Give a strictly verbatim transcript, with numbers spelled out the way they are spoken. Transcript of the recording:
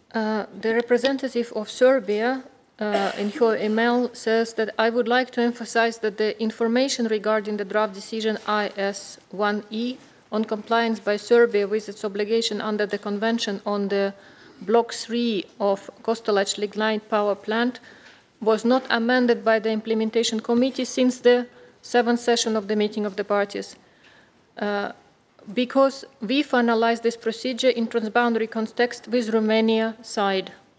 Uh, the representative of Serbia uh, in her email says that I would like to emphasize that the information regarding the draft decision I S one E on compliance by Serbia with its obligation under the Convention on the Block three of Kostolac Lignite Power Plant was not amended by the Implementation Committee since the seventh session of the meeting of the parties. Uh, because we finalized this procedure in transboundary context with Romania side.